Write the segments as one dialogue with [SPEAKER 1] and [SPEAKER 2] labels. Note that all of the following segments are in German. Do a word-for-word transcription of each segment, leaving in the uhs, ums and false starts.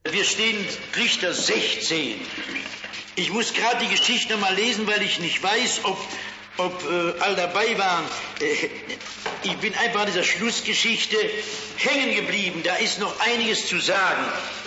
[SPEAKER 1] Wir stehen Richter sechzehn. Ich muss gerade die Geschichte noch mal lesen, weil ich nicht weiß, ob, ob äh, all dabei waren. Äh, ich bin einfach an dieser Schlussgeschichte hängen geblieben. Da ist noch einiges zu sagen.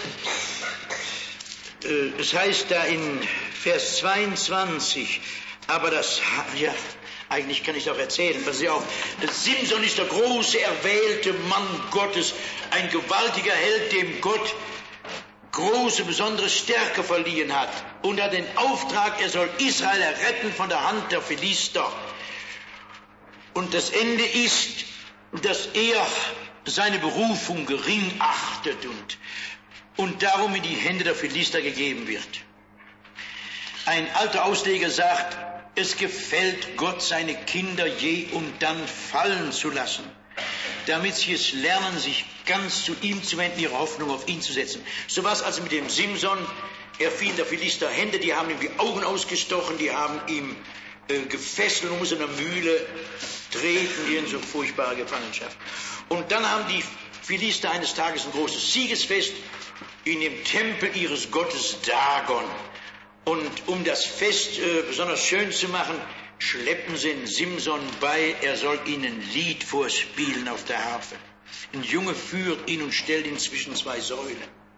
[SPEAKER 1] Äh, es heißt da in Vers zweiundzwanzig, aber das, ja, eigentlich kann ich es auch erzählen. Pass auf, Simson ist der große, erwählte Mann Gottes, ein gewaltiger Held, dem Gott große, besondere Stärke verliehen hat und hat den Auftrag, er soll Israel erretten von der Hand der Philister. Und das Ende ist, dass er seine Berufung gering achtet und, und darum in die Hände der Philister gegeben wird. Ein alter Ausleger sagt, es gefällt Gott, seine Kinder je und dann fallen zu lassen, damit sie es lernen, sich ganz zu ihm zu wenden, ihre Hoffnung auf ihn zu setzen. So war es also mit dem Simson. Er fiel in der Philister Hände, die haben ihm die Augen ausgestochen, die haben ihm äh, gefesselt und muss in der Mühle treten, in so furchtbare Gefangenschaft. Und dann haben die Philister eines Tages ein großes Siegesfest in dem Tempel ihres Gottes Dagon. Und um das Fest äh, besonders schön zu machen, schleppen sie den Simson bei, er soll ihnen ein Lied vorspielen auf der Harfe. Ein Junge führt ihn und stellt ihn zwischen zwei Säulen.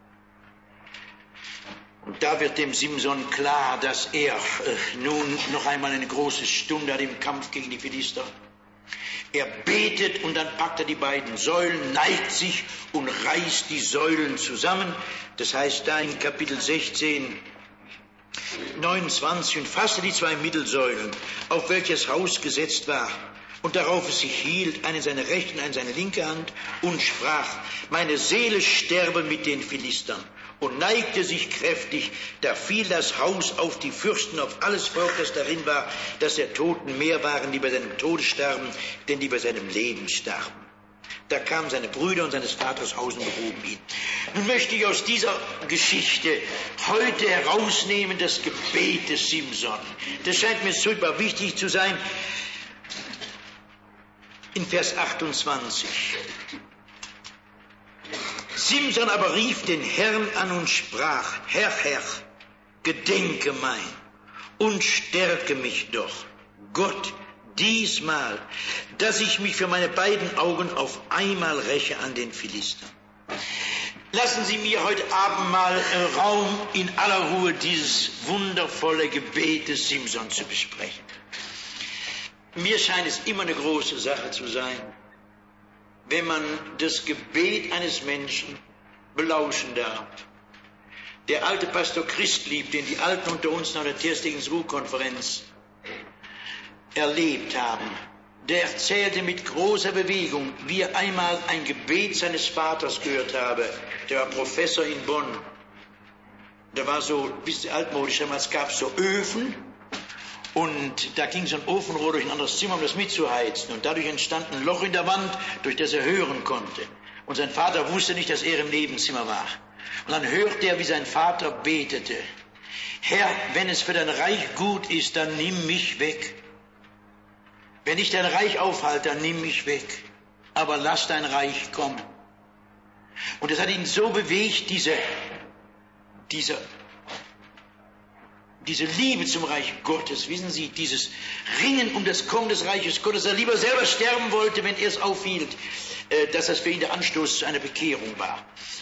[SPEAKER 1] Und da wird dem Simson klar, dass er äh, nun noch einmal eine große Stunde hat im Kampf gegen die Philister. Er betet und dann packt er die beiden Säulen, neigt sich und reißt die Säulen zusammen. Das heißt da in Kapitel sechzehn, neunundzwanzig, und fasste die zwei Mittelsäulen, auf welches Haus gesetzt war, und darauf es sich hielt, eine seine rechte und eine seine linke Hand, und sprach, meine Seele sterbe mit den Philistern, und neigte sich kräftig, da fiel das Haus auf die Fürsten, auf alles Volk, das darin war, dass der Toten mehr waren, die bei seinem Tode starben, denn die bei seinem Leben starben. Da kamen seine Brüder und seines Vaters Haus und behoben ihn. Nun möchte ich aus dieser Geschichte heute herausnehmen das Gebet des Simson. Das scheint mir super wichtig zu sein. In Vers achtundzwanzig. Simson aber rief den Herrn an und sprach, Herr, Herr, gedenke mein und stärke mich doch, Gott, diesmal, dass ich mich für meine beiden Augen auf einmal räche an den Philistern. Lassen Sie mir heute Abend mal äh, Raum, in aller Ruhe dieses wundervolle Gebet des Simson zu besprechen. Mir scheint es immer eine große Sache zu sein, wenn man das Gebet eines Menschen belauschen darf. Der alte Pastor Christlieb, den die Alten unter uns nach der Terstigens-Ruhr-Konferenz erlebt haben, der erzählte mit großer Bewegung, wie er einmal ein Gebet seines Vaters gehört habe. Der war Professor in Bonn. Der war so ein bisschen altmodisch, damals gab es so Öfen und da ging so ein Ofenrohr durch ein anderes Zimmer, um das mitzuheizen. Und dadurch entstand ein Loch in der Wand, durch das er hören konnte. Und sein Vater wusste nicht, dass er im Nebenzimmer war. Und dann hörte er, wie sein Vater betete. Herr, wenn es für dein Reich gut ist, dann nimm mich weg. Wenn ich dein Reich aufhalte, dann nimm mich weg. Aber lass dein Reich kommen. Und es hat ihn so bewegt, diese, diese, diese Liebe zum Reich Gottes, wissen Sie, dieses Ringen um das Kommen des Reiches Gottes, dass er lieber selber sterben wollte, wenn er es aufhielt, dass das für ihn der Anstoß zu einer Bekehrung war.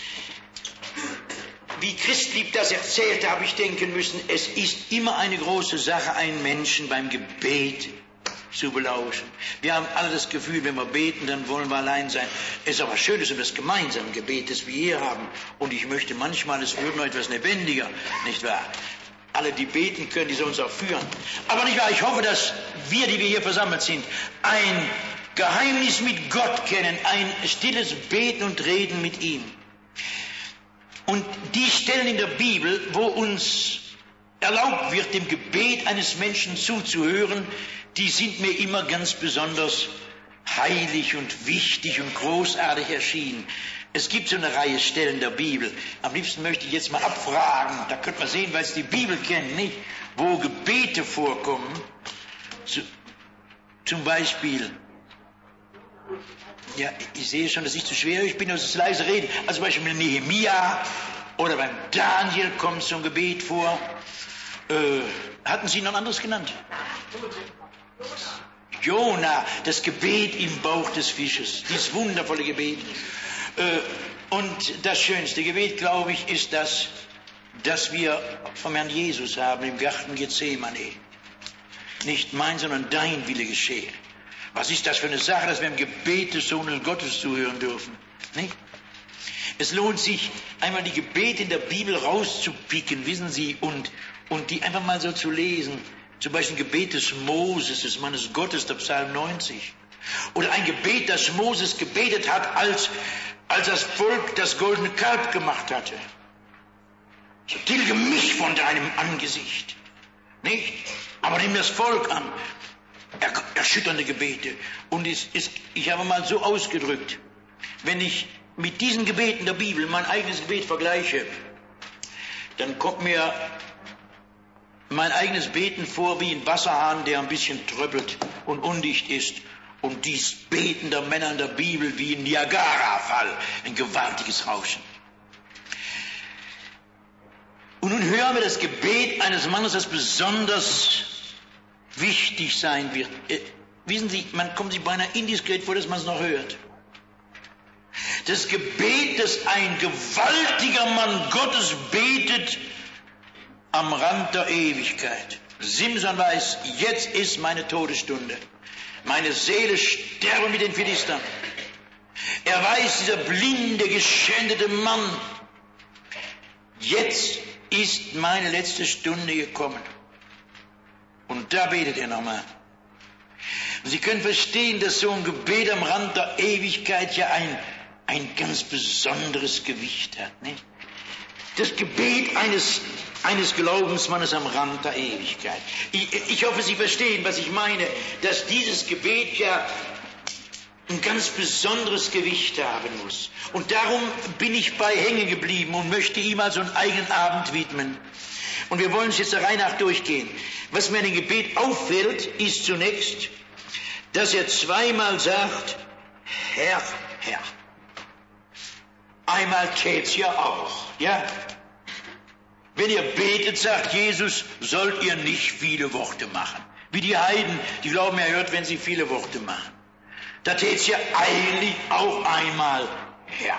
[SPEAKER 1] Wie Christlieb das erzählte, habe ich denken müssen, es ist immer eine große Sache, einen Menschen beim Gebet zu belauschen. Wir haben alle das Gefühl, wenn wir beten, dann wollen wir allein sein. Es ist aber schön, dass wir das gemeinsame Gebet, das wir hier haben. Und ich möchte manchmal, es wird noch etwas lebendiger, nicht wahr? Alle, die beten können, die sollen uns auch führen. Aber nicht wahr, ich hoffe, dass wir, die wir hier versammelt sind, ein Geheimnis mit Gott kennen, ein stilles Beten und Reden mit ihm. Und die Stellen in der Bibel, wo uns erlaubt wird, dem Gebet eines Menschen zuzuhören, die sind mir immer ganz besonders heilig und wichtig und großartig erschienen. Es gibt so eine Reihe Stellen der Bibel. Am liebsten möchte ich jetzt mal abfragen, da könnte man sehen, weil Sie die Bibel kennen, nicht? Wo Gebete vorkommen. Zu, zum Beispiel, ja, ich sehe schon, dass ich zu schwer ich bin, dass ich leise rede. Also zum Beispiel Nehemia, oder beim Daniel kommt zum Gebet vor. Äh, hatten Sie noch ein anderes genannt? Jona, das Gebet im Bauch des Fisches, dieses wundervolle Gebet. Äh, und das schönste Gebet, glaube ich, ist das, das wir vom Herrn Jesus haben im Garten Gethsemane. Nicht mein, sondern dein Wille geschehe. Was ist das für eine Sache, dass wir im Gebet des Sohnes Gottes zuhören dürfen? Nicht? Es lohnt sich, einmal die Gebete in der Bibel rauszupicken, wissen Sie, und, und die einfach mal so zu lesen. Zum Beispiel ein Gebet des Moses, des Mannes Gottes, der Psalm neunzig. Oder ein Gebet, das Moses gebetet hat, als, als das Volk das goldene Kalb gemacht hatte. So, tilge mich von deinem Angesicht. Nicht? Aber nimm das Volk an. Er, erschütternde Gebete. Und es ist, ich habe mal so ausgedrückt, wenn ich mit diesen Gebeten der Bibel mein eigenes Gebet vergleiche, dann kommt mir mein eigenes Beten vor wie ein Wasserhahn, der ein bisschen tröppelt und undicht ist. Und dies Beten der Männer in der Bibel wie ein Niagara-Fall, ein gewaltiges Rauschen. Und nun hören wir das Gebet eines Mannes, das besonders wichtig sein wird. Äh, wissen Sie, man kommt sich beinahe indiskret vor, dass man es noch hört. Das Gebet, das ein gewaltiger Mann Gottes betet am Rand der Ewigkeit. Simson weiß, jetzt ist meine Todesstunde. Meine Seele sterbe mit den Philistern. Er weiß, dieser blinde, geschändete Mann, jetzt ist meine letzte Stunde gekommen. Und da betet er nochmal. Und Sie können verstehen, dass so ein Gebet am Rand der Ewigkeit ja ein, ein ganz besonderes Gewicht hat. Nicht? Das Gebet eines, eines Glaubensmannes am Rand der Ewigkeit. Ich, ich hoffe, Sie verstehen, was ich meine, dass dieses Gebet ja ein ganz besonderes Gewicht haben muss. Und darum bin ich bei hängen geblieben und möchte ihm also einen eigenen Abend widmen. Und wir wollen es jetzt der Reihe nach durchgehen. Was mir in dem Gebet auffällt, ist zunächst, dass er zweimal sagt, Herr, Herr. Einmal tät's ja auch, ja. Wenn ihr betet, sagt Jesus, sollt ihr nicht viele Worte machen. Wie die Heiden, die glauben, er hört, wenn sie viele Worte machen. Da tät's ja eigentlich auch einmal Herr.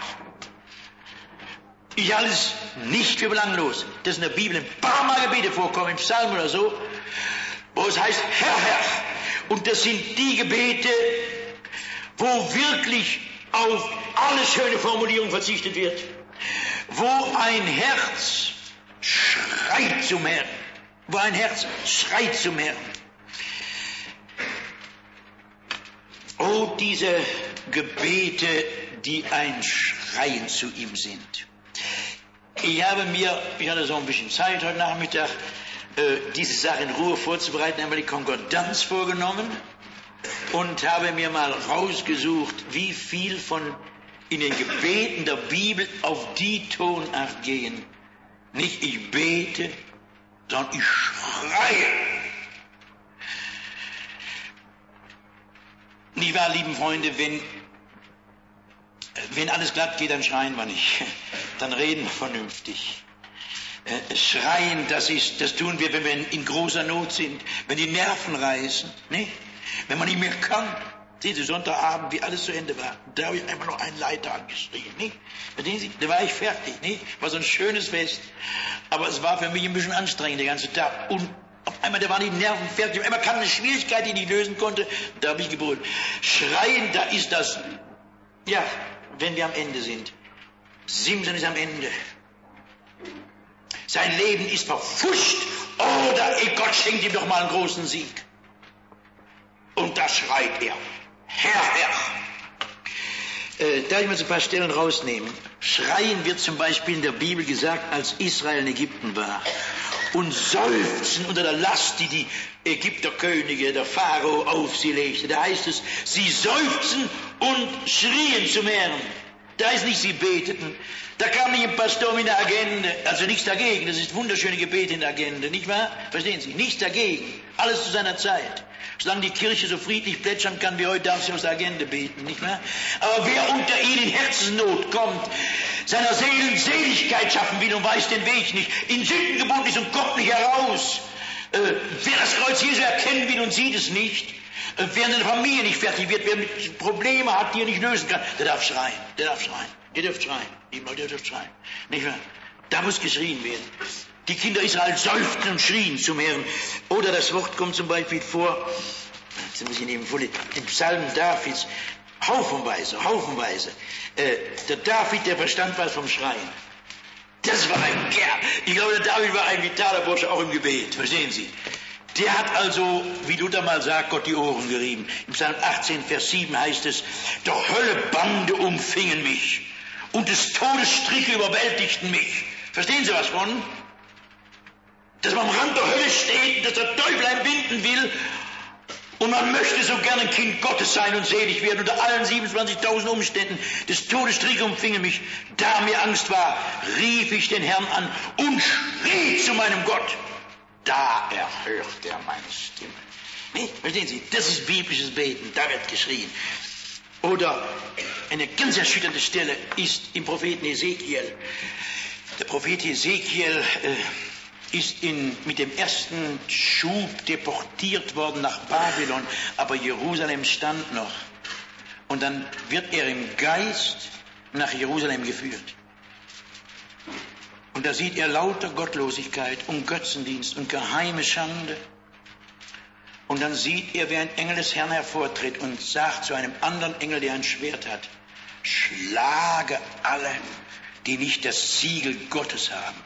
[SPEAKER 1] Ich halte es nicht für belanglos, dass in der Bibel ein paar Mal Gebete vorkommen, im Psalm oder so, wo es heißt, Herr, Herr. Und das sind die Gebete, wo wirklich auf alle schöne Formulierungen verzichtet wird, wo ein Herz schreit zum Herrn, wo ein Herz schreit zum Herrn. Oh, diese Gebete, die ein Schreien zu ihm sind. Ich habe mir, ich hatte so ein bisschen Zeit heute Nachmittag, äh, diese Sache in Ruhe vorzubereiten, einmal die Konkordanz vorgenommen und habe mir mal rausgesucht, wie viel von in den Gebeten der Bibel auf die Tonart gehen. Nicht ich bete, sondern ich schreie. Nicht wahr, lieben Freunde, wenn, wenn alles glatt geht, dann schreien wir nicht. Dann reden wir vernünftig. Äh, schreien, das ist, das tun wir, wenn wir in großer Not sind, wenn die Nerven reißen, nicht? Wenn man nicht mehr kann. Sehen Sie, Sonntagabend, wie alles zu Ende war, da habe ich einfach noch einen Leiter angeschrien, nicht? Verstehen Sie? Da war ich fertig, nicht? War so ein schönes Fest. Aber es war für mich ein bisschen anstrengend, den ganzen Tag. Und auf einmal, da waren die Nerven fertig. Auf einmal kam eine Schwierigkeit, die ich nicht lösen konnte. Da habe ich gebrüllt. Schreien, da ist das. Ja, wenn wir am Ende sind. Simson ist am Ende. Sein Leben ist verpfuscht. Oder ey, Gott schenkt ihm doch mal einen großen Sieg. Und da schreit er. Herr, Herr. Äh, darf ich mal so ein paar Stellen rausnehmen? Schreien wird zum Beispiel in der Bibel gesagt, als Israel in Ägypten war. Und seufzen unter der Last, die die Ägypterkönige, der Pharao auf sie legte. Da heißt es, sie seufzen und schrien zum Herrn. Da ist nicht, sie beteten, Da kam nicht ein Pastor mit der Agenda, also nichts dagegen, das ist wunderschöne Gebet in der Agenda, nicht wahr? Verstehen Sie? Nichts dagegen, alles zu seiner Zeit. Solange die Kirche so friedlich plätschern kann wie heute, darf sie aus der Agenda beten, nicht wahr? Aber wer unter ihnen in Herzensnot kommt, seiner Seelen Seligkeit schaffen will und weiß den Weg nicht, in Sünden gebunden ist und kommt nicht heraus, äh, wer das Kreuz Jesu erkennen will und sieht es nicht, äh, wer in der Familie nicht fertig wird, wer mit Probleme hat, die er nicht lösen kann, der darf schreien, der darf schreien, der dürft schreien. Der dürft schreien. Nicht wahr? Da muss geschrien werden. Die Kinder Israel seufzten und schrien zum Herrn. Oder das Wort kommt zum Beispiel vor, jetzt muss ich nehmen, vor den Psalmen Davids, haufenweise, haufenweise. Äh, der David, der verstand was vom Schreien. Das war ein Kerl. Ich glaube, der David war ein vitaler Bursche, auch im Gebet. Verstehen Sie? Der hat also, wie Luther mal sagt, Gott die Ohren gerieben. Im Psalm achtzehn, Vers sieben heißt es, doch Höllebande umfingen mich. Und des Todes Stricke überwältigten mich. Verstehen Sie was von? Dass man am Rand der Hölle steht, dass der Teufel einen binden will und man möchte so gerne ein Kind Gottes sein und selig werden. Unter allen siebenundzwanzigtausend Umständen des Todes Stricke umfingen mich. Da mir Angst war, rief ich den Herrn an und schrie zu meinem Gott. Da erhört er meine Stimme. Nee, verstehen Sie? Das ist biblisches Beten. Da wird geschrien. Oder eine ganz erschütternde Stelle ist im Propheten Ezekiel. Der Prophet Ezekiel äh, ist in, mit dem ersten Schub deportiert worden nach Babylon, aber Jerusalem stand noch. Und dann wird er im Geist nach Jerusalem geführt. Und da sieht er lauter Gottlosigkeit und Götzendienst und geheime Schande. Und dann sieht er, wie ein Engel des Herrn hervortritt und sagt zu einem anderen Engel, der ein Schwert hat, schlage alle, die nicht das Siegel Gottes haben.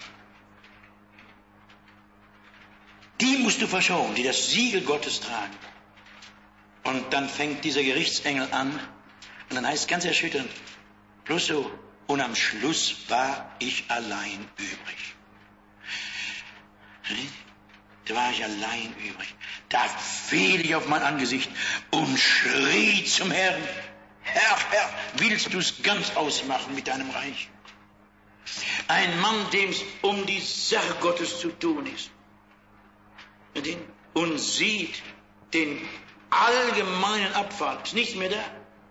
[SPEAKER 1] Die musst du verschonen, die das Siegel Gottes tragen. Und dann fängt dieser Gerichtsengel an und dann heißt es ganz erschütternd, bloß so, und am Schluss war ich allein übrig. Da war ich allein übrig. Da fiel ich auf mein Angesicht und schrie zum Herrn, Herr, Herr, willst du es ganz ausmachen mit deinem Reich? Ein Mann, dem es um die Sache Gottes zu tun ist und sieht den allgemeinen Abfall, ist nichts mehr da.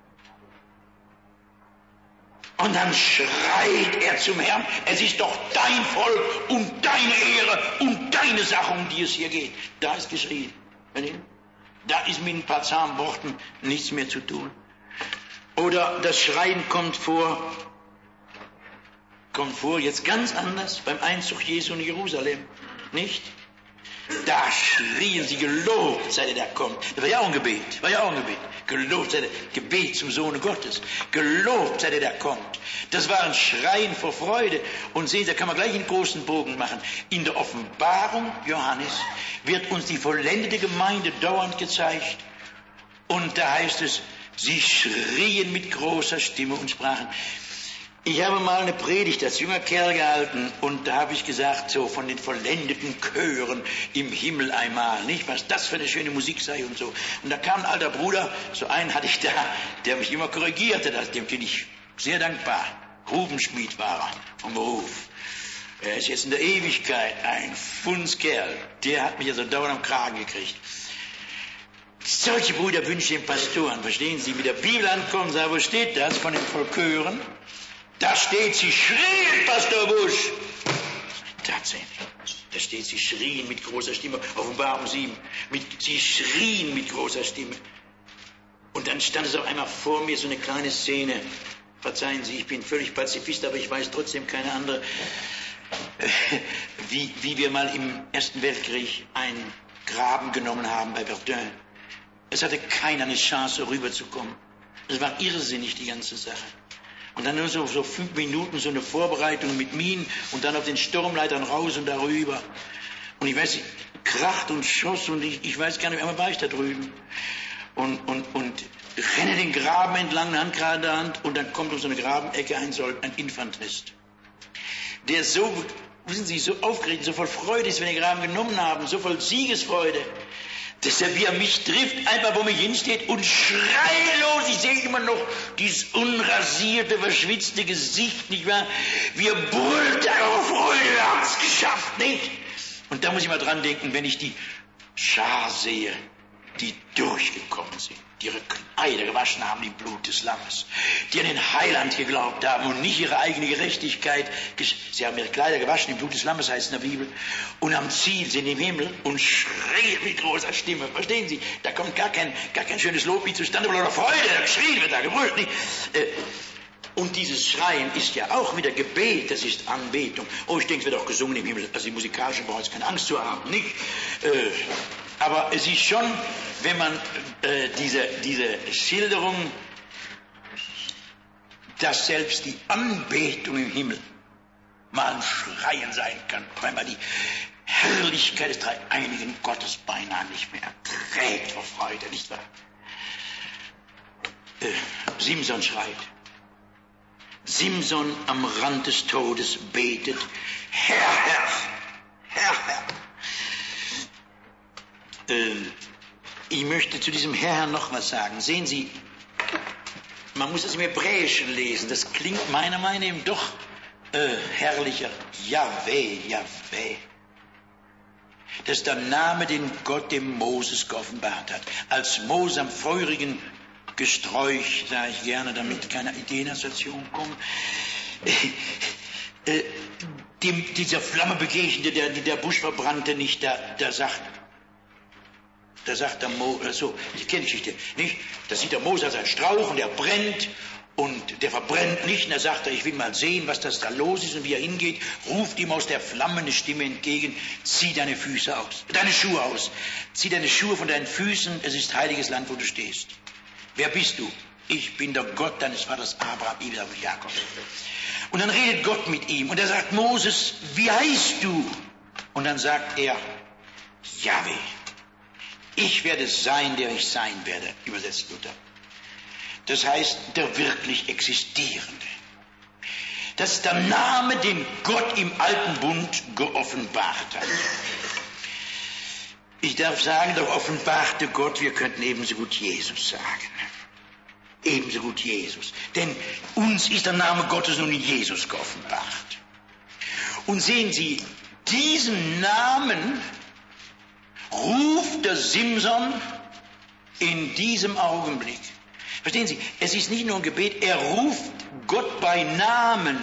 [SPEAKER 1] Und dann schreit er zum Herrn, es ist doch dein Volk und deine Ehre und deine Sache, um die es hier geht. Da ist geschrien. Da ist mit ein paar zahmen Worten nichts mehr zu tun. Oder das Schreien kommt vor, kommt vor, jetzt ganz anders, beim Einzug Jesu in Jerusalem. Nicht? Da schrien sie, gelobt sei der, der kommt. Das war ja auch ein Gebet, war ja auch ein Gebet. Gelobt sei der, Gebet zum Sohne Gottes. Gelobt sei der, der kommt. Das war ein Schreien vor Freude. Und sehen, da kann man gleich einen großen Bogen machen. In der Offenbarung Johannes wird uns die vollendete Gemeinde dauernd gezeigt. Und da heißt es, sie schrien mit großer Stimme und sprachen. Ich habe mal eine Predigt als junger Kerl gehalten und da habe ich gesagt, so von den vollendeten Chören im Himmel einmal, nicht, was das für eine schöne Musik sei und so. Und da kam ein alter Bruder, so einen hatte ich da, der mich immer korrigierte, dem bin ich sehr dankbar. Rubenschmied war er vom Beruf. Er ist jetzt in der Ewigkeit ein Fundskerl, der hat mich also dauernd am Kragen gekriegt. Solche Brüder wünsche ich den Pastoren, verstehen Sie, mit der Bibel ankommen, sagen, wo steht das von den Chören? Da steht, sie schrien, Pastor Busch. Tatsächlich. Da steht, sie schrien mit großer Stimme. Offenbarung sieben. Mit, sie schrien mit großer Stimme. Und dann stand es auf einmal vor mir so eine kleine Szene. Verzeihen Sie, ich bin völlig Pazifist, aber ich weiß trotzdem keine andere. Wie, wie wir mal im Ersten Weltkrieg einen Graben genommen haben bei Verdun. Es hatte keiner eine Chance, rüberzukommen. Es war irrsinnig, die ganze Sache. Und dann nur so, so fünf Minuten so eine Vorbereitung mit Minen und dann auf den Sturmleitern raus und darüber. Und ich weiß, nicht, kracht und schoss und ich, ich weiß gar nicht, einmal war ich da drüben. Und, und, und renne den Graben entlang, eine Handgranate in der Hand und dann kommt um so eine Grabenecke ein, ein Infanterist. Der so, wissen Sie, so aufgeregt, so voll Freude ist, wenn die Graben genommen haben, so voll Siegesfreude. Deshalb, wie er mich trifft, einfach wo mich hinsteht und schreilos, ich sehe immer noch dieses unrasierte, verschwitzte Gesicht, nicht wahr? Wie er brüllt, darauf, Freunde, er hat's geschafft, nicht? Und da muss ich mal dran denken, wenn ich die Schar sehe, die durchgekommen sind, die ihre Kleider gewaschen haben im Blut des Lammes, die an den Heiland geglaubt haben und nicht ihre eigene Gerechtigkeit. Sie haben ihre Kleider gewaschen im Blut des Lammes, heißt in der Bibel, und am Ziel sind im Himmel und schreien mit großer Stimme. Verstehen Sie? Da kommt gar kein, gar kein schönes Loblied zustande, oder Freude, da geschrien wird, da gebrüllt. Nicht? Und dieses Schreien ist ja auch wieder Gebet, das ist Anbetung. Oh, ich denke, es wird auch gesungen im Himmel, also die musikalischen brauchen jetzt keine Angst zu haben, nicht? Äh, aber es ist schon, wenn man äh, diese, diese Schilderung, dass selbst die Anbetung im Himmel mal ein Schreien sein kann, weil man die Herrlichkeit des dreieinigen Gottes beinahe nicht mehr erträgt vor Freude, nicht wahr? Äh, Simson schreit. Simson am Rand des Todes betet, Herr, Herr, Herr, Herr. Äh, ich möchte zu diesem Herr, Herr noch was sagen. Sehen Sie, man muss das im Hebräischen lesen. Das klingt meiner Meinung nach doch äh, herrlicher. Jahweh, Jahweh. Das ist der Name, den Gott dem Moses geoffenbart hat. Als Moses am feurigen Gesträuch, sage ich gerne, damit keine Ideenassoziation kommt, äh, äh, dem, dieser Flamme begegnete, der, der Busch verbrannte nicht, da, da sagt Da sagt der Mose, so, die kennen die Geschichte, nicht? Da sieht der Mose als ein Strauch und der brennt und der verbrennt nicht. Und da sagt er, ich will mal sehen, was das da los ist. Und wie er hingeht, ruft ihm aus der Flamme eine Stimme entgegen, zieh deine Füße aus, deine Schuhe aus. Zieh deine Schuhe von deinen Füßen, es ist heiliges Land, wo du stehst. Wer bist du? Ich bin der Gott deines Vaters Abraham, Isaac und Jakob. Und dann redet Gott mit ihm und er sagt, Moses, wie heißt du? Und dann sagt er, Jahweh. Ich werde sein, der ich sein werde, übersetzt Luther. Das heißt, der wirklich Existierende. Das ist der Name, den Gott im Alten Bund geoffenbart hat. Ich darf sagen, der offenbarte Gott, wir könnten ebenso gut Jesus sagen. Ebenso gut Jesus. Denn uns ist der Name Gottes nun in Jesus geoffenbart. Und sehen Sie, diesen Namen ruft der Simson in diesem Augenblick. Verstehen Sie, es ist nicht nur ein Gebet, er ruft Gott bei Namen.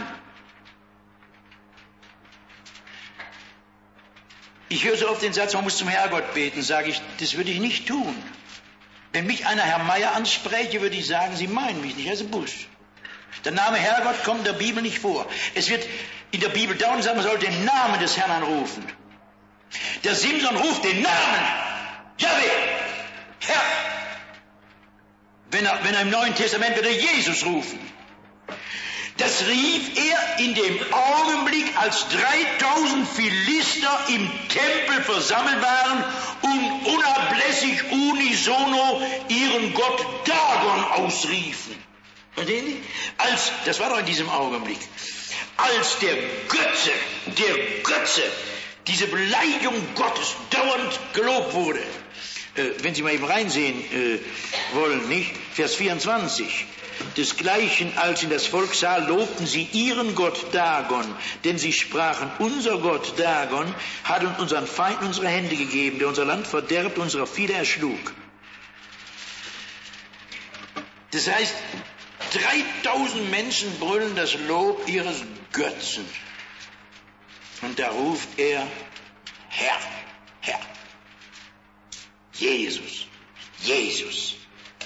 [SPEAKER 1] Ich höre so oft den Satz, man muss zum Herrgott beten, sage ich, das würde ich nicht tun. Wenn mich einer Herr Meier anspräche, würde ich sagen, Sie meinen mich nicht, also Busch. Der Name Herrgott kommt in der Bibel nicht vor. Es wird in der Bibel dauernd gesagt, man soll den Namen des Herrn anrufen. Der Simson ruft den Namen, Jahweh, Herr. Wenn er, wenn er im Neuen Testament wird er Jesus rufen. Das rief er in dem Augenblick, als dreitausend Philister im Tempel versammelt waren und unablässig unisono ihren Gott Dagon ausriefen. Verstehen Sie? Als, das war doch in diesem Augenblick, als der Götze, der Götze, diese Beleidigung Gottes dauernd gelobt wurde. Äh, wenn Sie mal eben reinsehen äh, wollen, nicht? Vers vierundzwanzig. Desgleichen, als in das Volk sah, lobten sie ihren Gott Dagon, denn sie sprachen, unser Gott Dagon hat uns unseren Feinden unsere Hände gegeben, der unser Land verderbt, unsere Viele erschlug. Das heißt, dreitausend Menschen brüllen das Lob ihres Götzen. Und da ruft er, Herr, Herr, Jesus, Jesus.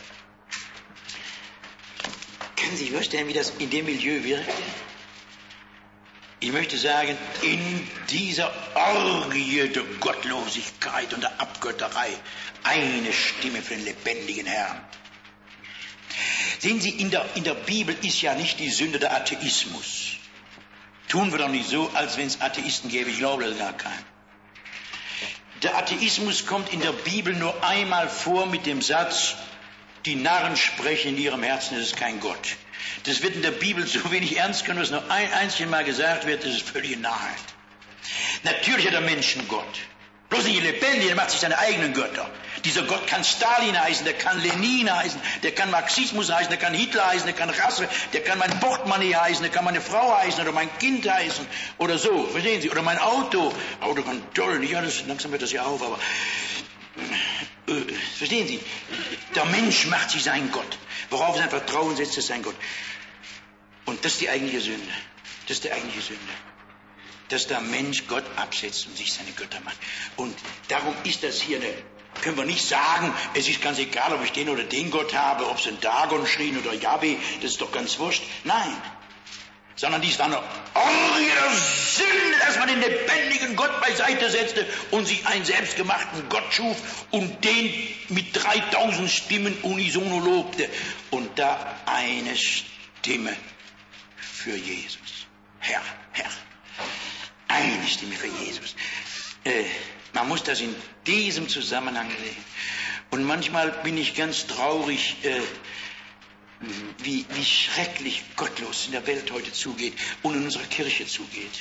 [SPEAKER 1] Können Sie sich vorstellen, wie das in dem Milieu wirkt? Ich möchte sagen, in dieser Orgie der Gottlosigkeit und der Abgötterei eine Stimme für den lebendigen Herrn. Sehen Sie, in der, in der Bibel ist ja nicht die Sünde der Atheismus. Tun wir doch nicht so, als wenn es Atheisten gäbe. Ich glaube das gar keinen. Der Atheismus kommt in der Bibel nur einmal vor mit dem Satz, die Narren sprechen in ihrem Herzen, es ist kein Gott. Das wird in der Bibel so wenig ernst genommen, dass nur ein einziges Mal gesagt wird, das ist völlige Narrheit. Natürlich hat der Mensch einen Gott. Bloß nicht lebendig, der macht sich seine eigenen Götter. Dieser Gott kann Stalin heißen, der kann Lenin heißen, der kann Marxismus heißen, der kann Hitler heißen, der kann Rasse, der kann mein Portemonnaie heißen, der kann meine Frau heißen oder mein Kind heißen oder so, verstehen Sie? Oder mein Auto. Auto kann toll, nicht alles, langsam wird das ja auf, aber äh, verstehen Sie? Der Mensch macht sich seinen Gott. Worauf er sein Vertrauen setzt, ist sein Gott. Und das ist die eigentliche Sünde. Das ist die eigentliche Sünde. Dass der Mensch Gott absetzt und sich seine Götter macht. Und darum ist das hier eine, können wir nicht sagen, es ist ganz egal, ob ich den oder den Gott habe, ob es ein Dagon schrien oder Jahwe, das ist doch ganz wurscht. Nein. Sondern dies war eine Orgie der Sünde, dass man den lebendigen Gott beiseite setzte und sich einen selbstgemachten Gott schuf und den mit dreitausend Stimmen unisono lobte. Und da eine Stimme für Jesus. Herr, Herr. Eine Stimme für Jesus. Äh, man muss das in diesem Zusammenhang sehen. Und manchmal bin ich ganz traurig, äh, wie, wie schrecklich gottlos in der Welt heute zugeht und in unserer Kirche zugeht.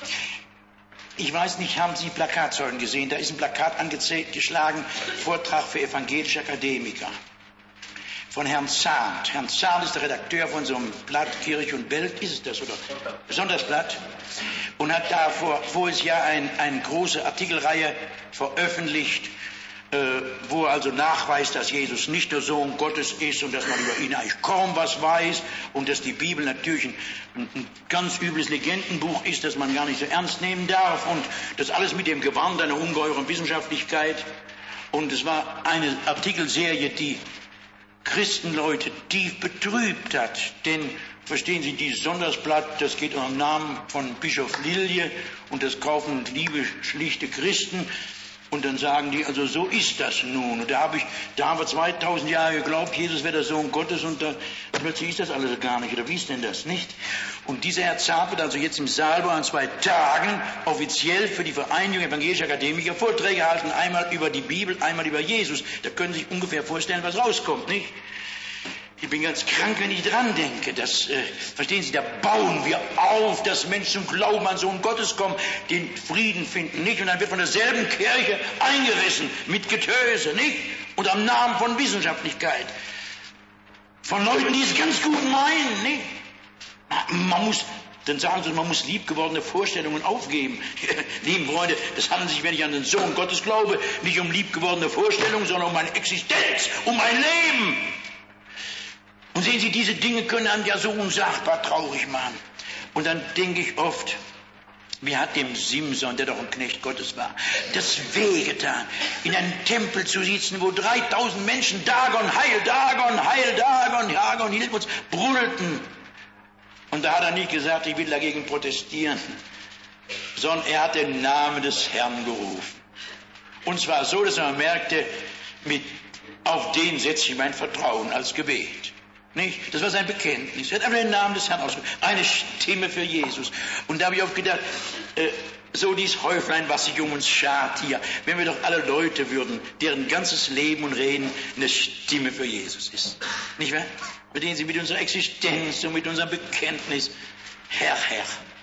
[SPEAKER 1] Ich weiß nicht, haben Sie Plakatzeugen gesehen? Da ist ein Plakat angeschlagen, Vortrag für evangelische Akademiker. Von Herrn Zahnt. Herrn Zahnt ist der Redakteur von so einem Blatt Kirche und Welt, ist es das, oder? Sonntagsblatt. Und hat da vor voriges Jahr ein, eine große Artikelreihe veröffentlicht, äh, wo er also nachweist, dass Jesus nicht der Sohn Gottes ist und dass man über ihn eigentlich kaum was weiß und dass die Bibel natürlich ein, ein ganz übles Legendenbuch ist, das man gar nicht so ernst nehmen darf und das alles mit dem Gewand einer ungeheuren Wissenschaftlichkeit. Und es war eine Artikelserie, die Christenleute tief betrübt hat, denn verstehen Sie, dieses Sonntagsblatt, das geht unter dem Namen von Bischof Lilje und das kaufen liebe, schlichte Christen und dann sagen die, also so ist das nun. Und da habe ich, da haben wir zweitausend Jahre geglaubt, Jesus wäre der Sohn Gottes und da plötzlich ist das alles gar nicht, oder wie ist denn das, nicht? Und dieser Herr Zahnt wird also jetzt im Saalbau an zwei Tagen offiziell für die Vereinigung evangelischer Akademiker Vorträge halten, einmal über die Bibel, einmal über Jesus. Da können Sie sich ungefähr vorstellen, was rauskommt, nicht? Ich bin ganz krank, wenn ich dran denke. Das, äh, verstehen Sie, da bauen wir auf, dass Menschen zum Glauben an Sohn Gottes kommen, den Frieden finden, nicht? Und dann wird von derselben Kirche eingerissen mit Getöse, nicht? Und am Namen von Wissenschaftlichkeit. Von Leuten, die es ganz gut meinen, nicht? Man muss, dann sagen Sie, man muss liebgewordene Vorstellungen aufgeben. Lieben Freunde, es handelt sich, wenn ich an den Sohn Gottes glaube, nicht um liebgewordene Vorstellungen, sondern um meine Existenz, um mein Leben. Und sehen Sie, diese Dinge können einen ja so unsagbar traurig machen. Und dann denke ich oft, wie hat dem Simson, der doch ein Knecht Gottes war, das wehgetan, in einem Tempel zu sitzen, wo dreitausend Menschen Dagon, Heil Dagon, Heil Dagon, Dagon, hilf uns, brüllten. Und da hat er nicht gesagt, ich will dagegen protestieren, sondern er hat den Namen des Herrn gerufen. Und zwar so, dass man merkte, mit, auf den setze ich mein Vertrauen als Gebet. Nicht? Das war sein Bekenntnis. Er hat einfach den Namen des Herrn ausgesprochen. Eine Stimme für Jesus. Und da habe ich oft gedacht, äh, so dies Häuflein, was sich um uns schart hier, wenn wir doch alle Leute würden, deren ganzes Leben und Reden eine Stimme für Jesus ist. Nicht wahr? Mit denen sie mit unserer Existenz und mit unserem Bekenntnis, Herr, Herr,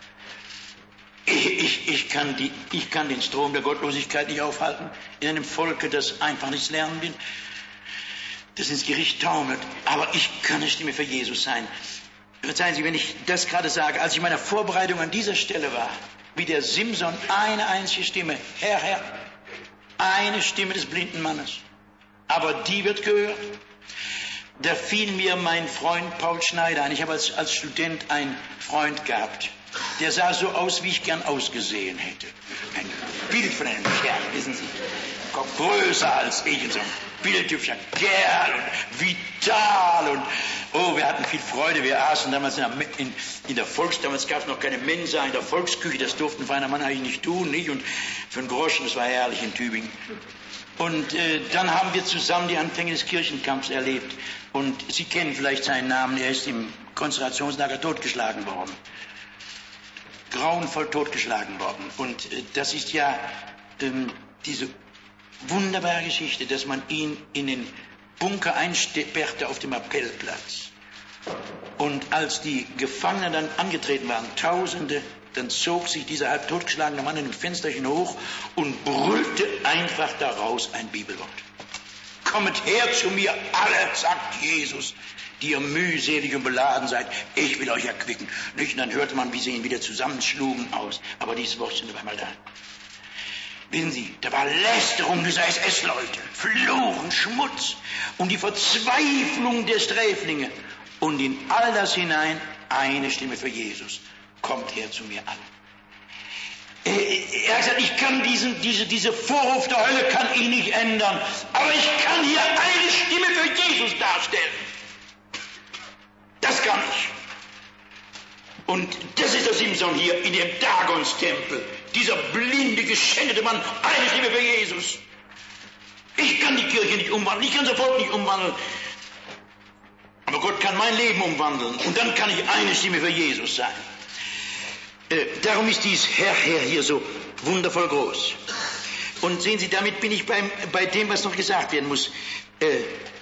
[SPEAKER 1] ich, ich, ich, kann die, ich kann den Strom der Gottlosigkeit nicht aufhalten, in einem Volke, das einfach nichts lernen will, das ins Gericht taumelt, aber ich kann eine Stimme für Jesus sein. Verzeihen Sie, wenn ich das gerade sage, als ich in meiner Vorbereitung an dieser Stelle war, wie der Simson, eine einzige Stimme, Herr, Herr, eine Stimme des blinden Mannes, aber die wird gehört. Da fiel mir mein Freund Paul Schneider ein. Ich habe als, als Student einen Freund gehabt, der sah so aus, wie ich gern ausgesehen hätte. Ein Bild von einem Kerl, wissen Sie, Kopf größer als ich und so ein bildhübscher Kerl und vital und oh, wir hatten viel Freude. Wir aßen damals in der, in, in der Volks, damals gab es noch keine Mensa in der Volksküche, das durften feiner Mann eigentlich nicht tun, nicht? Und für einen Groschen, das war herrlich in Tübingen. Und äh, dann haben wir zusammen die Anfänge des Kirchenkampfs erlebt. Und Sie kennen vielleicht seinen Namen, er ist im Konzentrationslager totgeschlagen worden. Grauenvoll totgeschlagen worden. Und äh, das ist ja ähm, diese wunderbare Geschichte, dass man ihn in den Bunker einsperrte auf dem Appellplatz. Und als die Gefangenen dann angetreten waren, Tausende, dann zog sich dieser halb totgeschlagene Mann in dem Fensterchen hoch und brüllte einfach daraus ein Bibelwort. Kommet her zu mir alle, sagt Jesus, die ihr mühselig und beladen seid, ich will euch erquicken. Nicht? Und dann hörte man, wie sie ihn wieder zusammenschlugen aus. Aber dieses Wort ist auf einmal da. Wissen Sie, da war Lästerung dieser S S-Leute, Fluchen, Schmutz und die Verzweiflung der Sträflinge. Und in all das hinein eine Stimme für Jesus. Kommt her zu mir alle. Er hat gesagt, ich kann diesen, diese, diese Vorhof der Hölle kann ich nicht ändern, aber ich kann hier eine Stimme für Jesus darstellen. Das kann ich. Und das ist der Simson hier in dem Dagons-Tempel. Dieser blinde, geschändete Mann, eine Stimme für Jesus. Ich kann die Kirche nicht umwandeln, ich kann das Volk nicht umwandeln. Aber Gott kann mein Leben umwandeln und dann kann ich eine Stimme für Jesus sein. Äh, darum ist dies Herr, Herr hier so wundervoll groß. Und sehen Sie, damit bin ich beim, bei dem, was noch gesagt werden muss. Äh,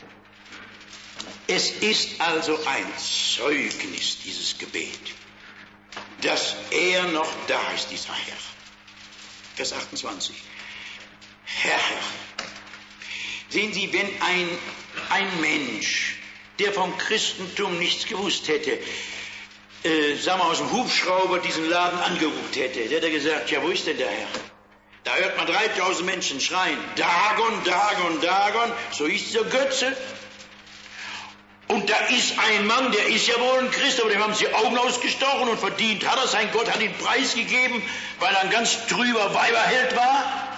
[SPEAKER 1] es ist also ein Zeugnis, dieses Gebet, dass er noch da ist, dieser Herr. Vers achtundzwanzig. Herr, Herr. Sehen Sie, wenn ein, ein Mensch, der vom Christentum nichts gewusst hätte, äh, sagen wir aus dem Hubschrauber diesen Laden angerufen hätte, der hätte gesagt, ja, wo ist denn der Herr? Da hört man dreitausend Menschen schreien, Dagon, Dagon, Dagon, so hieß dieser Götze. Und da ist ein Mann, der ist ja wohl ein Christ, aber dem haben sie Augen ausgestochen und verdient hat er, sein Gott hat ihn preisgegeben, weil er ein ganz trüber Weiberheld war.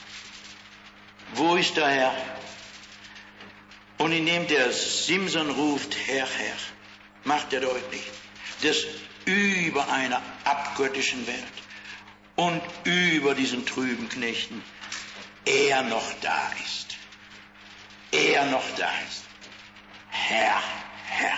[SPEAKER 1] Wo ist der Herr? Und indem der Simson ruft, Herr, Herr, macht er deutlich, dass über einer abgöttischen Welt und über diesen trüben Knechten er noch da ist. Er noch da ist. Herr, Herr,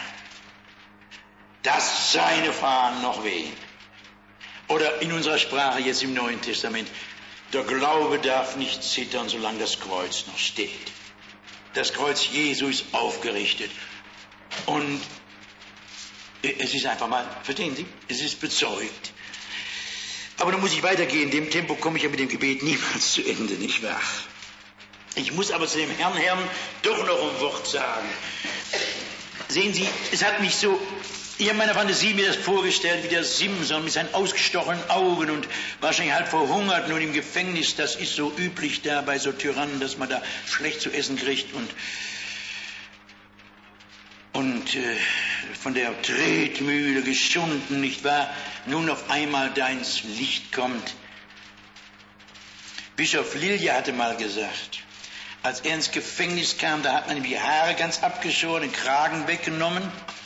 [SPEAKER 1] dass seine Fahnen noch wehen. Oder in unserer Sprache jetzt im Neuen Testament, der Glaube darf nicht zittern, solange das Kreuz noch steht. Das Kreuz Jesu ist aufgerichtet. Und es ist einfach mal, verstehen Sie, es ist bezeugt. Aber dann muss ich weitergehen. In dem Tempo komme ich ja mit dem Gebet niemals zu Ende, nicht wahr? Ich muss aber zu dem Herrn, Herrn doch noch ein Wort sagen. Sehen Sie, es hat mich so, ich habe meiner Fantasie mir das vorgestellt, wie der Simson mit seinen ausgestochenen Augen und wahrscheinlich halb verhungert, nur im Gefängnis, das ist so üblich da bei so Tyrannen, dass man da schlecht zu essen kriegt und, und äh, von der Tretmühle geschunden, nicht wahr, nun auf einmal da ins Licht kommt. Bischof Lilja hatte mal gesagt, als er ins Gefängnis kam, da hat man ihm die Haare ganz abgeschoren, den Kragen weggenommen.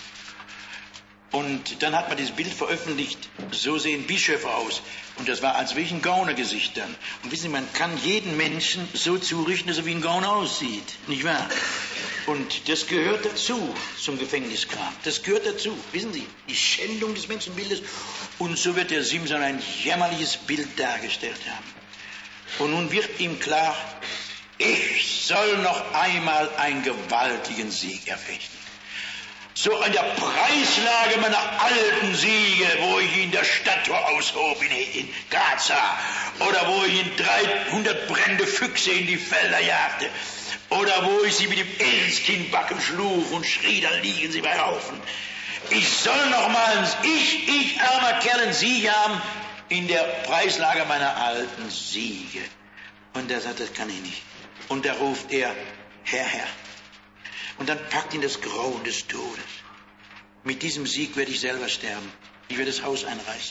[SPEAKER 1] Und dann hat man dieses Bild veröffentlicht, so sehen Bischöfe aus. Und das war als wie ein Gaunergesicht dann. Und wissen Sie, man kann jeden Menschen so zurichten, dass er wie ein Gauner aussieht. Nicht wahr? Und das gehört dazu, zum Gefängniskram. Das gehört dazu. Wissen Sie, die Schändung des Menschenbildes. Und so wird der Simson ein jämmerliches Bild dargestellt haben. Und nun wird ihm klar, ich soll noch einmal einen gewaltigen Sieg erfechten. So an der Preislage meiner alten Siege, wo ich in der Stadttor aushob in, in Gaza, oder wo ich in dreihundert brennende Füchse in die Felder jagte, oder wo ich sie mit dem Eselskinnbacken schlug und schrie, da liegen sie bei Haufen. Ich soll noch mal, ich, ich armer Kerl, einen Sieg haben in der Preislage meiner alten Siege. Und er sagt, das kann ich nicht. Und da ruft er, Herr, Herr. Und dann packt ihn das Grauen des Todes. Mit diesem Sieg werde ich selber sterben. Ich werde das Haus einreißen.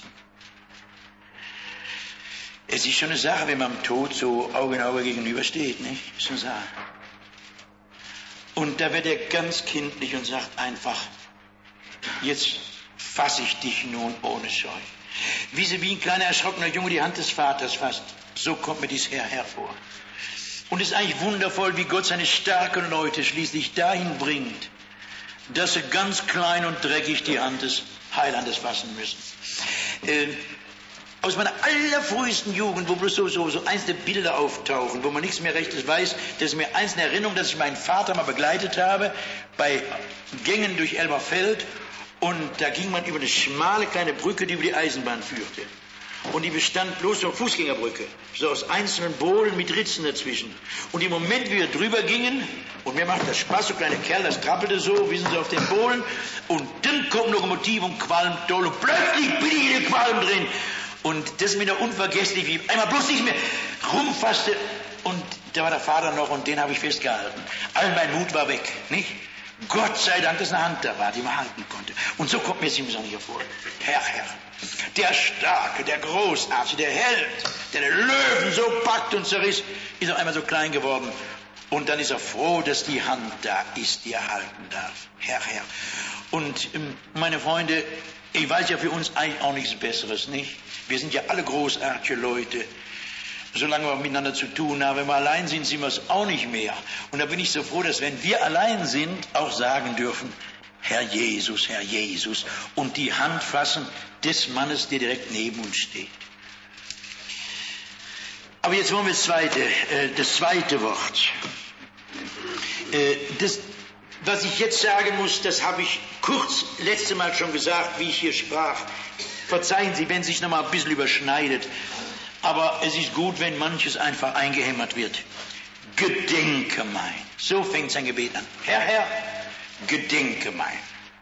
[SPEAKER 1] Es ist schon eine Sache, wenn man dem Tod so Auge in Auge gegenübersteht, nicht? Ist eine Sache. Und da wird er ganz kindlich und sagt einfach, jetzt fasse ich dich nun ohne Scheu. Wie sie wie ein kleiner erschrockener Junge die Hand des Vaters fasst. So kommt mir dies Herr hervor. Und es ist eigentlich wundervoll, wie Gott seine starken Leute schließlich dahin bringt, dass sie ganz klein und dreckig die Hand des Heilandes fassen müssen. Äh, aus meiner allerfrühesten Jugend, wo bloß so, so, so einzelne Bilder auftauchen, wo man nichts mehr Rechtes weiß, das ist mir einzelne Erinnerung, dass ich meinen Vater mal begleitet habe, bei Gängen durch Elberfeld, Und da ging man über eine schmale kleine Brücke, die über die Eisenbahn führte. Und die bestand bloß von Fußgängerbrücke, so aus einzelnen Bohlen mit Ritzen dazwischen. Und im Moment, wie wir drüber gingen, und mir macht das Spaß, so kleine Kerl, das trappelte so, wissen Sie, auf den Bohlen, und dann kommt Lokomotiv und Qualm toll, und plötzlich bin ich in den Qualm drin. Und das ist mir noch unvergesslich, wie ich einmal bloß nicht mehr rumfasste, und da war der Vater noch, und den habe ich festgehalten. All mein Mut war weg, nicht? Gott sei Dank, dass eine Hand da war, die man halten konnte. Und so kommt mir Simson hier vor. Herr, Herr, der Starke, der Großartige, der Held, der den Löwen so packt und zerriss, ist auf einmal so klein geworden. Und dann ist er froh, dass die Hand da ist, die er halten darf. Herr, Herr. Und ähm, meine Freunde, ich weiß ja für uns eigentlich auch nichts Besseres, nicht? Wir sind ja alle großartige Leute. Solange wir miteinander zu tun haben, wenn wir allein sind, sind wir es auch nicht mehr. Und da bin ich so froh, dass wenn wir allein sind, auch sagen dürfen, Herr Jesus, Herr Jesus, und die Hand fassen des Mannes, der direkt neben uns steht. Aber jetzt wollen wir das zweite, äh, das zweite Wort. Äh, das, was ich jetzt sagen muss, das habe ich kurz letzte Mal schon gesagt, wie ich hier sprach. Verzeihen Sie, wenn es sich noch mal ein bisschen überschneidet. Aber es ist gut, wenn manches einfach eingehämmert wird. Gedenke mein. So fängt sein Gebet an. Herr, Herr, gedenke mein.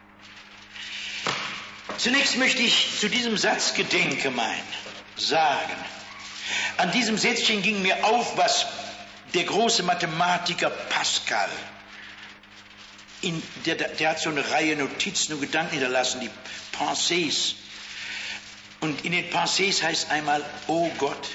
[SPEAKER 1] Zunächst möchte ich zu diesem Satz gedenke mein sagen. An diesem Sätzchen ging mir auf, was der große Mathematiker Pascal, in der, der hat so eine Reihe Notizen und Gedanken hinterlassen, die Pensées. Und in den Pensées heißt einmal, oh Gott,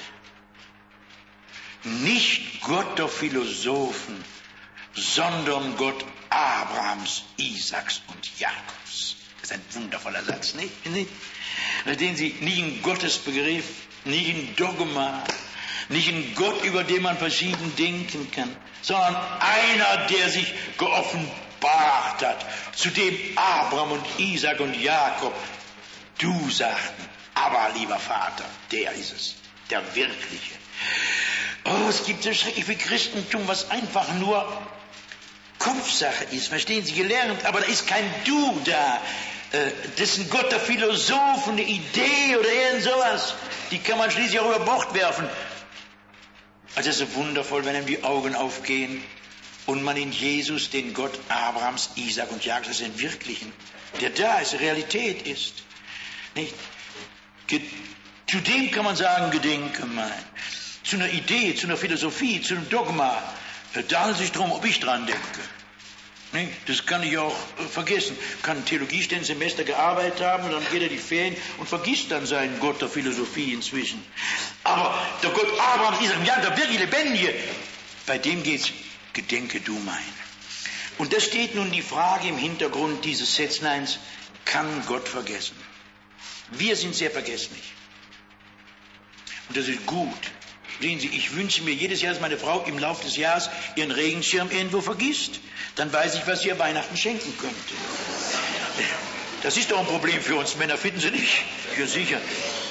[SPEAKER 1] nicht Gott der Philosophen, sondern Gott Abrahams, Isaaks und Jakobs. Das ist ein wundervoller Satz, nicht? Den Sie nicht in Gottesbegriff, nicht in Dogma, nicht in Gott, über den man verschieden denken kann, sondern einer, der sich geoffenbart hat, zu dem Abraham und Isaak und Jakob du sagten. Aber, lieber Vater, der ist es, der Wirkliche. Oh, es gibt so schrecklich viel Christentum, was einfach nur Kopfsache ist, verstehen Sie, gelernt, aber da ist kein Du da. Das ist ein Gott der Philosophen, eine Idee oder irgend sowas. Die kann man schließlich auch über Bord werfen. Also es ist so wundervoll, wenn einem die Augen aufgehen und man in Jesus den Gott Abrahams, Isaak und Jakobs, den Wirklichen, der da ist, Realität ist, nicht? Zu dem kann man sagen, gedenke mein. Zu einer Idee, zu einer Philosophie, zu einem Dogma, da handelt es sich darum, ob ich dran denke. Nee, das kann ich auch äh, vergessen. Kann Theologiesemester gearbeitet haben und dann geht er die Ferien und vergisst dann seinen Gott der Philosophie inzwischen. Aber der Gott Abraham, Isaac, ja, der wirklich Lebendige, bei dem geht's, gedenke du mein. Und da steht nun die Frage im Hintergrund dieses Sätzleins, kann Gott vergessen? Wir sind sehr vergesslich. Und das ist gut. Sehen Sie, ich wünsche mir jedes Jahr, dass meine Frau im Laufe des Jahres ihren Regenschirm irgendwo vergisst. Dann weiß ich, was sie ihr Weihnachten schenken könnte. Das ist doch ein Problem für uns Männer, finden Sie nicht? Ja, sicher.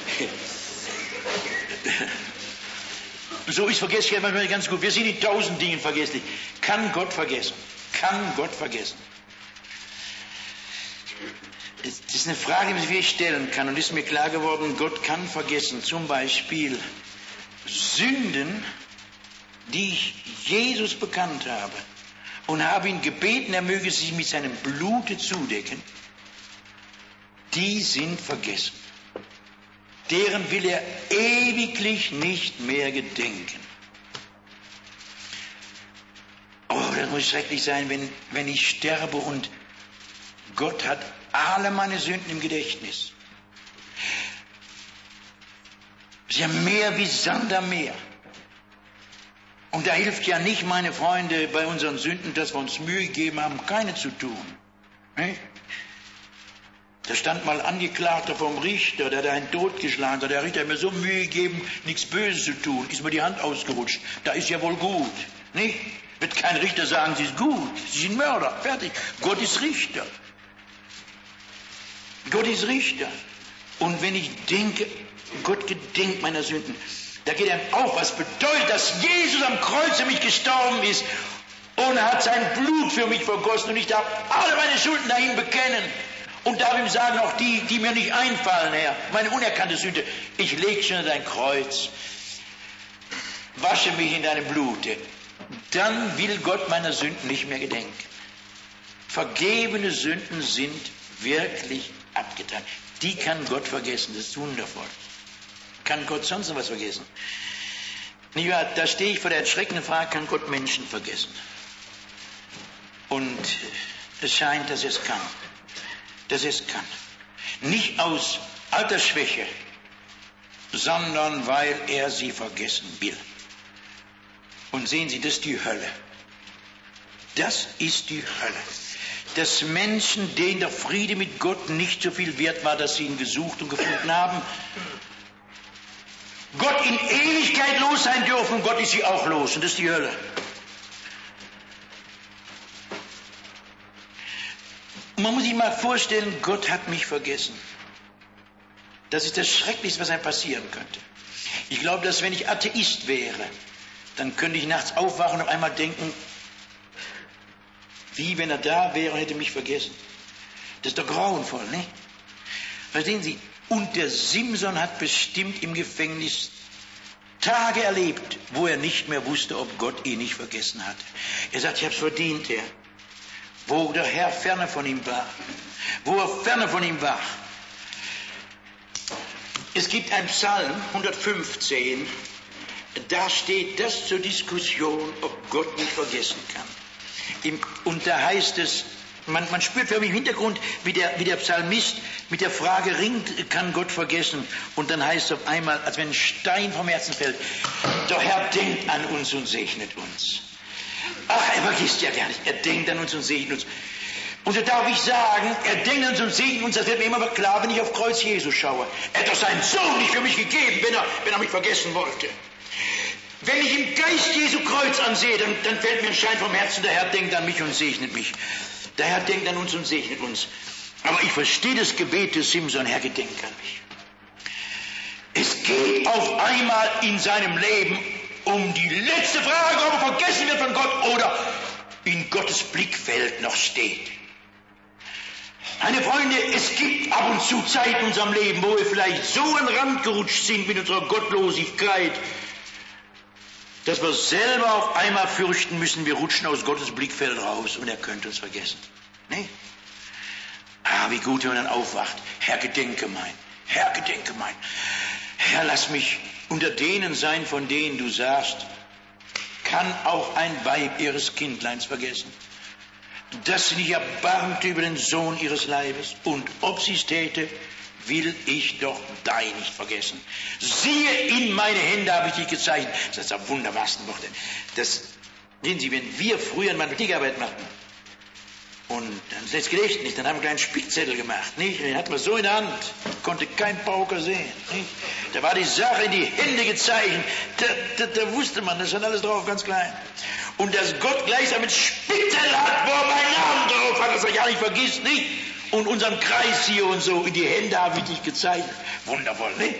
[SPEAKER 1] So ist Vergesslichkeit manchmal ganz gut. Wir sind in tausend Dingen vergesslich. Kann Gott vergessen? Kann Gott vergessen? Das ist eine Frage, die man sich stellen kann. Und ist mir klar geworden, Gott kann vergessen. Zum Beispiel Sünden, die ich Jesus bekannt habe und habe ihn gebeten, er möge sie mit seinem Blute zudecken, die sind vergessen. Deren will er ewiglich nicht mehr gedenken. Oh, das muss schrecklich sein, wenn, wenn ich sterbe und Gott hat alle meine Sünden im Gedächtnis. Es ist ja mehr wie Sand am Meer. Und da hilft ja nicht, meine Freunde, bei unseren Sünden, dass wir uns Mühe gegeben haben, keine zu tun. Nicht? Da stand mal Angeklagter vom Richter, der hat einen totgeschlagen hat. Der Richter hat mir so Mühe gegeben, nichts Böses zu tun. Ist mir die Hand ausgerutscht. Da ist ja wohl gut. Nicht? Wird kein Richter sagen, sie ist gut. Sie sind Mörder. Fertig. Gott ist Richter. Gott ist Richter. Und wenn ich denke, Gott gedenkt meiner Sünden, da geht einem auf, was bedeutet, dass Jesus am Kreuz für mich gestorben ist und er hat sein Blut für mich vergossen und ich darf alle meine Schulden dahin bekennen. Und darf ihm sagen, auch die, die mir nicht einfallen, Herr, meine unerkannte Sünde, ich lege schon an dein Kreuz, wasche mich in deinem Blute. Dann will Gott meiner Sünden nicht mehr gedenken. Vergebene Sünden sind wirklich abgetan. Die kann Gott vergessen, das ist wundervoll. Kann Gott sonst noch was vergessen? Nicht wahr? Da stehe ich vor der erschreckenden Frage, kann Gott Menschen vergessen? Und es scheint, dass er es kann. Dass er es kann. Nicht aus Altersschwäche, sondern weil er sie vergessen will. Und sehen Sie, das ist die Hölle. Das ist die Hölle. Dass Menschen, denen der Friede mit Gott nicht so viel wert war, dass sie ihn gesucht und gefunden haben, Gott in Ewigkeit los sein dürfen und Gott ist sie auch los. Und das ist die Hölle. Und man muss sich mal vorstellen, Gott hat mich vergessen. Das ist das Schrecklichste, was einem passieren könnte. Ich glaube, dass wenn ich Atheist wäre, dann könnte ich nachts aufwachen und auf einmal denken, wie wenn er da wäre und hätte mich vergessen. Das ist doch grauenvoll, ne? Verstehen Sie? Und der Simson hat bestimmt im Gefängnis Tage erlebt, wo er nicht mehr wusste, ob Gott ihn nicht vergessen hatte. Er sagt, ich habe es verdient, Herr. Wo der Herr ferne von ihm war. Wo er ferne von ihm war. Es gibt einen Psalm, hundertfünfzehn, da steht das zur Diskussion, ob Gott nicht vergessen kann. Im, und da heißt es, man, man spürt für mich im Hintergrund, wie der, wie der Psalmist mit der Frage ringt, kann Gott vergessen? Und dann heißt es auf einmal, als wenn ein Stein vom Herzen fällt, der Herr denkt an uns und segnet uns. Ach, er vergisst ja gar nicht, er denkt an uns und segnet uns. Und da darf ich sagen, er denkt an uns und segnet uns, das wird mir immer klar, wenn ich auf Kreuz Jesus schaue. Er hat doch seinen Sohn nicht für mich gegeben, wenn er, wenn er mich vergessen wollte. Wenn ich im Geist Jesu Kreuz ansehe, dann, dann fällt mir ein Stein vom Herzen, der Herr denkt an mich und segnet mich. Der Herr denkt an uns und segnet uns. Aber ich verstehe das Gebet des Simson, Herr, gedenk an mich. Es geht auf einmal in seinem Leben um die letzte Frage, ob er vergessen wird von Gott oder in Gottes Blickfeld noch steht. Meine Freunde, es gibt ab und zu Zeiten in unserem Leben, wo wir vielleicht so an den Rand gerutscht sind mit unserer Gottlosigkeit, dass wir selber auf einmal fürchten müssen, wir rutschen aus Gottes Blickfeld raus und er könnte uns vergessen. Nee? Ah, wie gut, wenn man dann aufwacht. Herr, gedenke mein. Herr, gedenke mein. Herr, lass mich unter denen sein, von denen du sagst, kann auch ein Weib ihres Kindleins vergessen, dass sie nicht erbarmte über den Sohn ihres Leibes, und ob sie es täte, will ich doch dein nicht vergessen. Siehe, in meine Hände habe ich dich gezeichnet. Das ist das wunderbarsten Wort. Das, sehen Sie, wenn wir früher Mathematikarbeit machten, und dann ist das Gedächtnis nicht, dann haben wir einen kleinen Spickzettel gemacht, nicht? Den hatten wir so in der Hand, konnte kein Pauker sehen, nicht? Da war die Sache in die Hände gezeichnet, da, da, da wusste man, das stand alles drauf, ganz klein. Und dass Gott gleichsam mit Spickzettel hat, wo er meinen Namen drauf hat, dass er ja nicht vergisst, nicht? Und unseren Kreis hier und so, in die Hände habe ich dich gezeichnet. Wundervoll, nicht?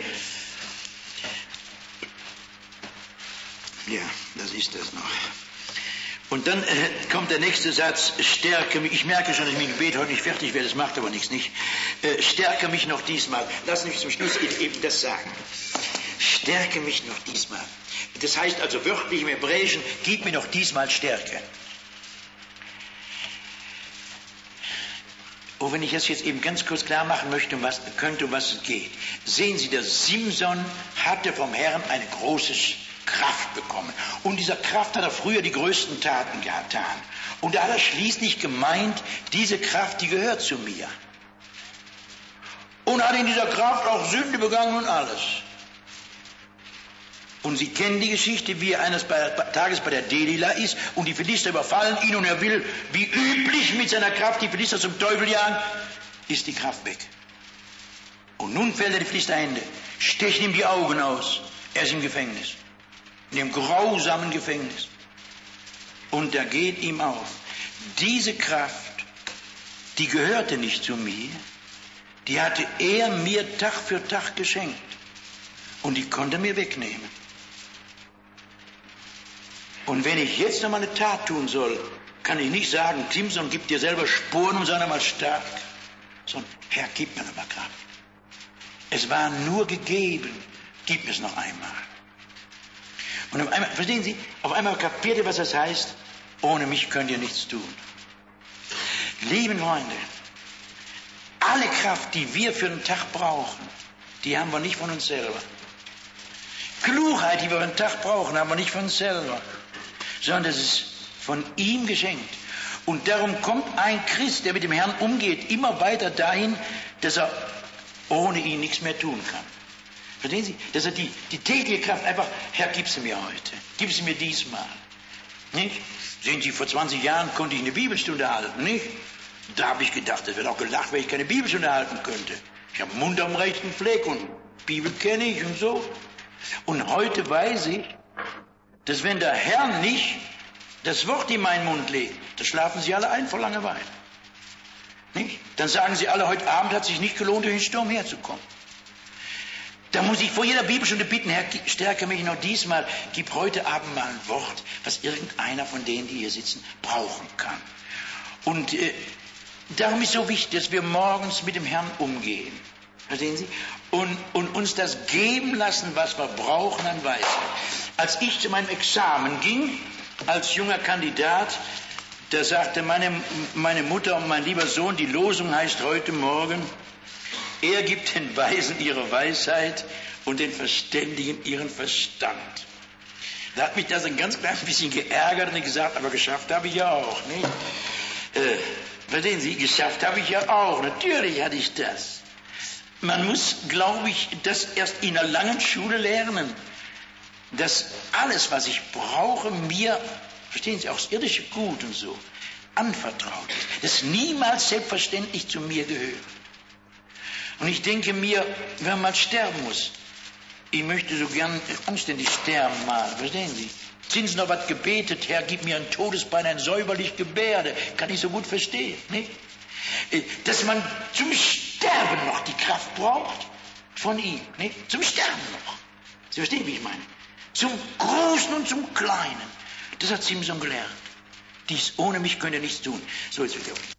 [SPEAKER 1] Ja, das ist das noch. Und dann äh, kommt der nächste Satz, stärke mich, ich merke schon, dass ich mit dem Gebet heute nicht fertig werde, das macht aber nichts, nicht? Äh, stärke mich noch diesmal. Lass mich zum Schluss eben das sagen. Stärke mich noch diesmal. Das heißt also wörtlich im Hebräischen, gib mir noch diesmal Stärke. Oh, wenn ich das jetzt eben ganz kurz klar machen möchte, um was könnte, um was es geht. Sehen Sie, der Simson hatte vom Herrn eine große Kraft bekommen. Und dieser Kraft hat er früher die größten Taten getan. Und da hat er schließlich gemeint, diese Kraft, die gehört zu mir. Und hat in dieser Kraft auch Sünde begangen und alles. Und Sie kennen die Geschichte, wie er eines Tages bei der Delila ist und die Philister überfallen ihn und er will, wie üblich, mit seiner Kraft die Philister zum Teufel jagen, ist die Kraft weg. Und nun fällt er die Philisterhände, stechen ihm die Augen aus. Er ist im Gefängnis. In dem grausamen Gefängnis. Und da geht ihm auf. Diese Kraft, die gehörte nicht zu mir, die hatte er mir Tag für Tag geschenkt. Und die konnte er mir wegnehmen. Und wenn ich jetzt noch mal eine Tat tun soll, kann ich nicht sagen, Simson, gib dir selber Sporen und sei noch mal stark. sondern Herr, gib mir nochmal Kraft. Es war nur gegeben, gib es noch einmal. Und auf einmal, verstehen Sie, auf einmal kapiert ihr, was das heißt, ohne mich könnt ihr nichts tun. Lieben Freunde, alle Kraft, die wir für den Tag brauchen, die haben wir nicht von uns selber. Klugheit, die wir für den Tag brauchen, haben wir nicht von uns selber, sondern das ist von ihm geschenkt. Und darum kommt ein Christ, der mit dem Herrn umgeht, immer weiter dahin, dass er ohne ihn nichts mehr tun kann. Verstehen Sie? Dass er die, die tägliche Kraft einfach, Herr, gib sie mir heute, gib sie mir diesmal. Nicht? Sehen Sie, vor zwanzig Jahren konnte ich eine Bibelstunde halten, nicht? Da habe ich gedacht, das wird auch gelacht, wenn ich keine Bibelstunde halten könnte. Ich habe einen Mund am rechten Fleck und Bibel kenne ich und so. Und heute weiß ich, dass wenn der Herr nicht das Wort in meinen Mund legt, dann schlafen sie alle ein vor Langeweile. Nicht? Dann sagen sie alle, heute Abend hat es sich nicht gelohnt, durch den Sturm herzukommen. Da muss ich vor jeder Bibelstunde bitten, Herr, stärke mich noch diesmal, gib heute Abend mal ein Wort, was irgendeiner von denen, die hier sitzen, brauchen kann. Und äh, darum ist so wichtig, dass wir morgens mit dem Herrn umgehen. Verstehen Sie? Und, und uns das geben lassen, was wir brauchen an Weisheit. Als ich zu meinem Examen ging, als junger Kandidat, da sagte meine, meine Mutter und mein lieber Sohn, die Losung heißt heute Morgen, er gibt den Weisen ihre Weisheit und den Verständigen ihren Verstand. Da hat mich das ein ganz klein bisschen geärgert und gesagt, aber geschafft habe ich ja auch. Nicht? Äh, verstehen Sie, geschafft habe ich ja auch. Natürlich hatte ich das. Man muss, glaube ich, das erst in einer langen Schule lernen, dass alles, was ich brauche, mir, verstehen Sie, auch das irdische Gut und so, anvertraut ist. Das niemals selbstverständlich zu mir gehört. Und ich denke mir, wenn man mal sterben muss, ich möchte so gern anständig sterben mal, verstehen Sie? Sind Sie noch was gebetet, Herr, gib mir ein Todesbein, ein säuberlich Gebärde, kann ich so gut verstehen, nicht? Dass man zum Sterben noch die Kraft braucht von ihm, nicht? Zum Sterben noch. Sie verstehen, wie ich meine? Zum Großen und zum Kleinen. Das hat Simson gelernt. Dies ohne mich könnt ihr nichts tun. So ist es wieder.